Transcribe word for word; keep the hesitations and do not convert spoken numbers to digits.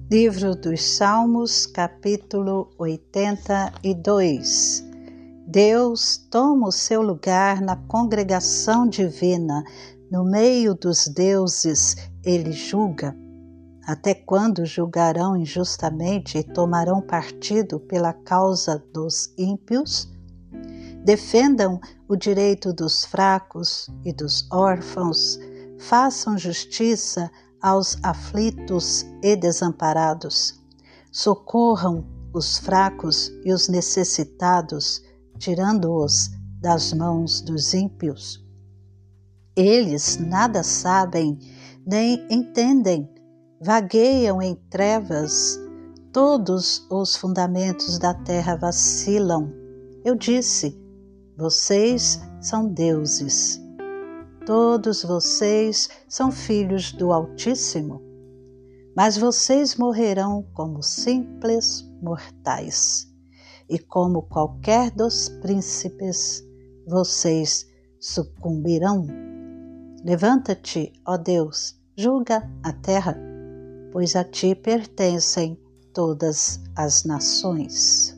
Livro dos Salmos, capítulo oitenta e dois. Deus toma o seu lugar na congregação divina, no meio dos deuses ele julga. Até quando julgarão injustamente e tomarão partido pela causa dos ímpios? Defendam o direito dos fracos e dos órfãos, façam justiça aos aflitos e desamparados. Socorram os fracos e os necessitados, tirando-os das mãos dos ímpios. Eles nada sabem, nem entendem, vagueiam em trevas, todos os fundamentos da terra vacilam. Eu disse, vocês são deuses. Todos vocês são filhos do Altíssimo, mas vocês morrerão como simples mortais, e como qualquer dos príncipes, vocês sucumbirão. Levanta-te, ó Deus, julga a terra, pois a ti pertencem todas as nações.